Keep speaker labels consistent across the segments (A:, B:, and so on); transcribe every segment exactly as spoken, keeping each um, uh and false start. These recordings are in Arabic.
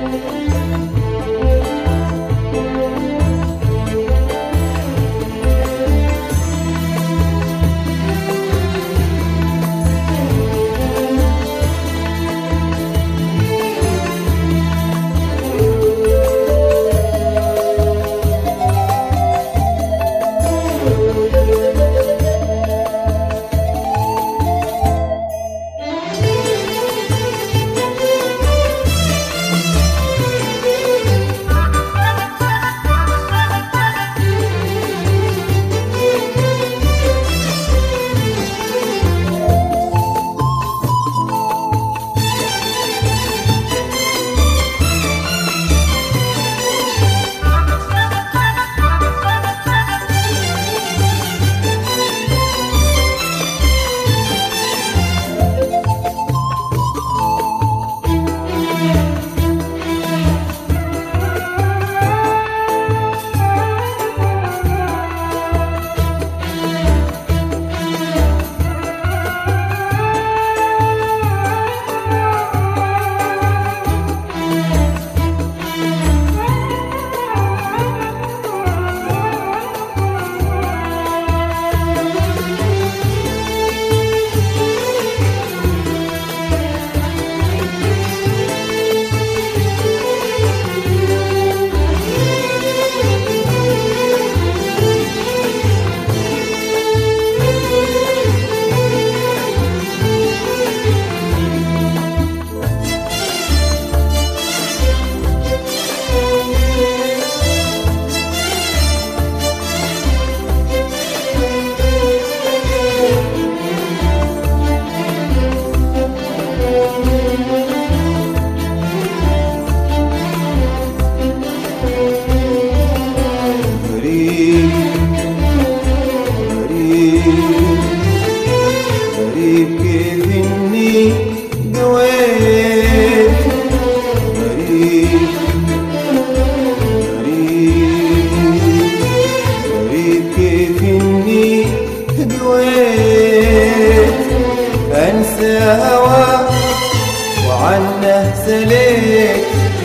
A: سليت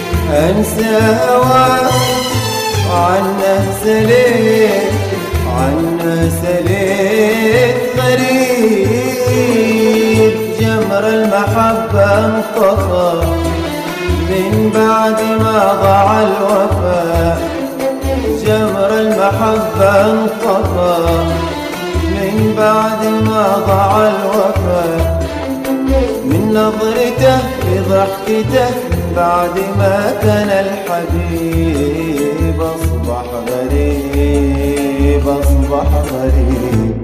A: أنسى هواك عنه سليت عنه سليت غريب جمر المحبة انطفى من بعد ما ضاع الوفاء جمر المحبة انطفى من بعد ما ضاع الوفاء من نظرته بضحكته بعد ما كان الحبيب أصبح غريب أصبح غريب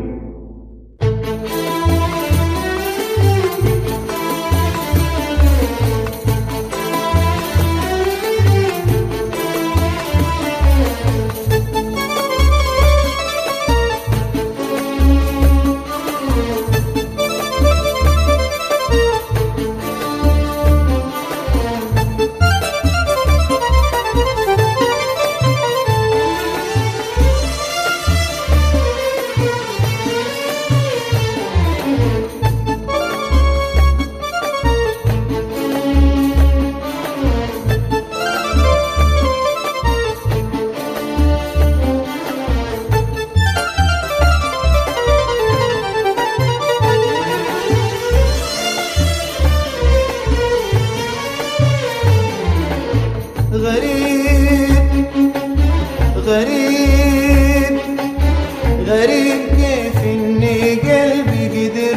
A: غريب غريب كيف اني قلبي قدر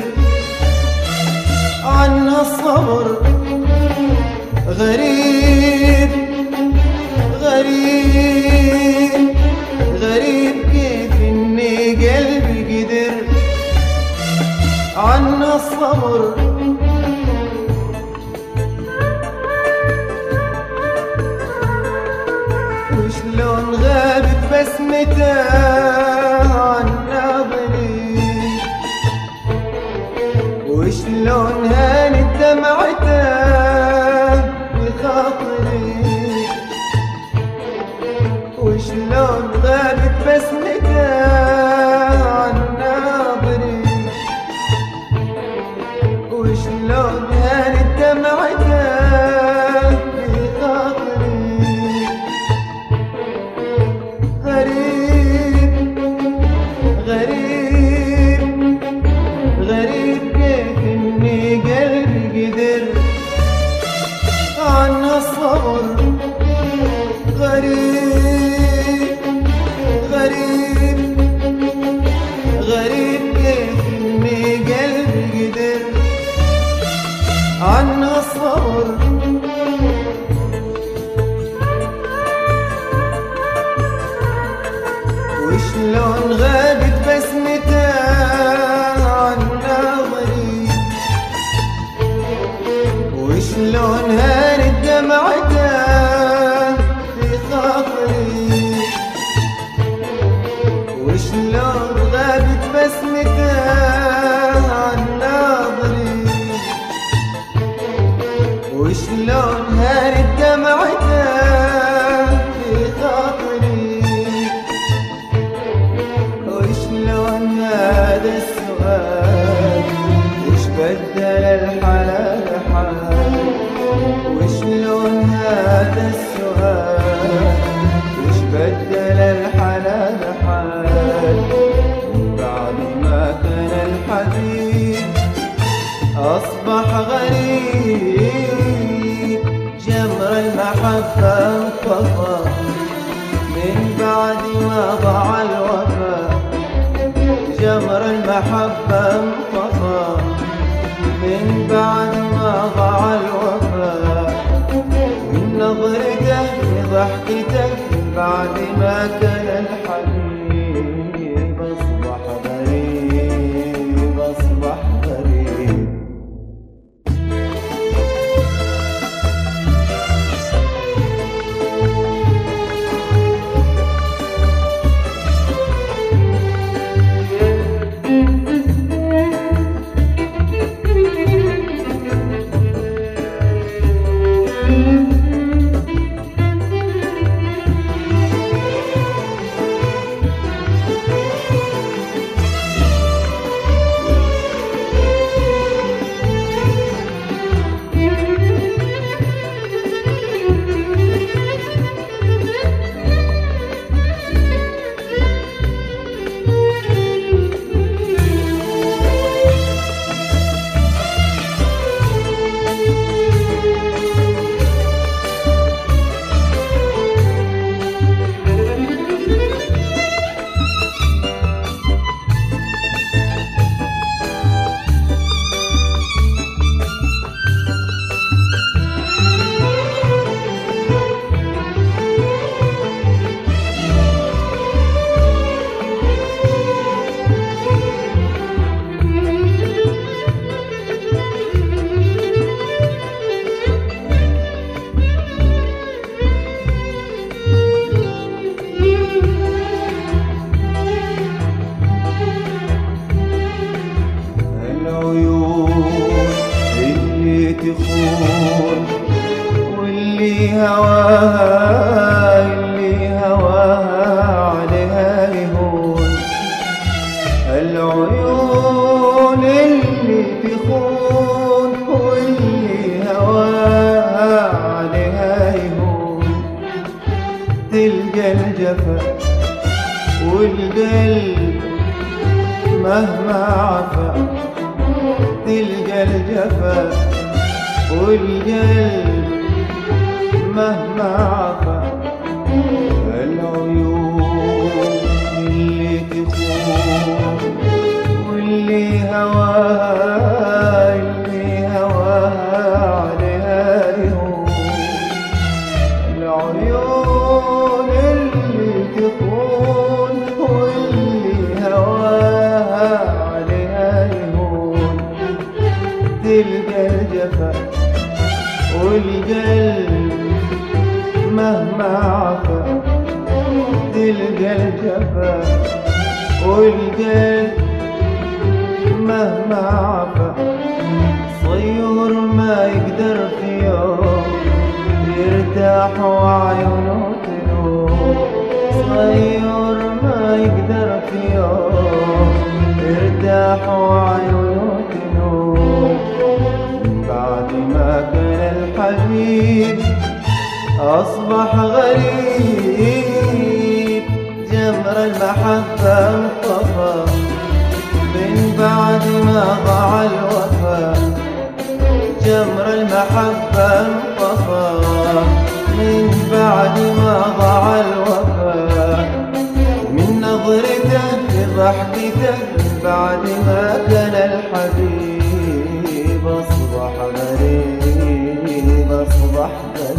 A: عنها الصبر غريب غريب غريب كيف اني قلبي قدر عنها الصبر وشلون غابت بسمته عن ناظري وشلون هانت دمعته بخاطري وشلون غابت بسمته عن ناظري وشلون هانت دمعته بخاطري الصبر غريب غريب غريب كيف إني قلبي قدر عن الصبر وشلون غابت بسمته عن ناظري وشلون هانت دمعته في خاطري وشلون غابت بسمته عن ناظري وشلون هانت دمعته في خاطري وشلون هذا السؤال وش بدل الحلال حال وشلون هذا السؤال وش بدل الحلال حال بعد ما كان الحبيب أصبح غريب جمر المحبة انطفى من بعد ما ضاع الوفا جمر المحبة انطفى من بعد ما ضاع الوفا من نظرته لضحكته بعد ما كان الحبيب أصبح غريب أصبح غريب تخون واللي هواها اللي هواها عليها يهون العيون اللي تخون واللي هواها عليها يهون تلقى الجفا والقلب مهما عفا تلقى الجفا والقلب مهما عفا العيون اللي تخون واللي هواها اللي هواها عليها يهون العيون اللي تخون واللي هواها عليها يهون تلقى الجفا والقلب مهما عفا تلقى الجفا والقلب مهما عفا صيور ما يقدر في يوم يرتاح وعيونه تنور صيور ما يقدر في يوم يرتاح وعيونه تنور بعد ما كان الحبيب أصبح غريب جمر المحبة انطفى من بعد ما ضاع الوفا جمر المحبة انطفى بعد ما ضاع الوفا، من نظرته لضحكته بعد ما كان الحبيب أصبح غريب، أصبح غريب.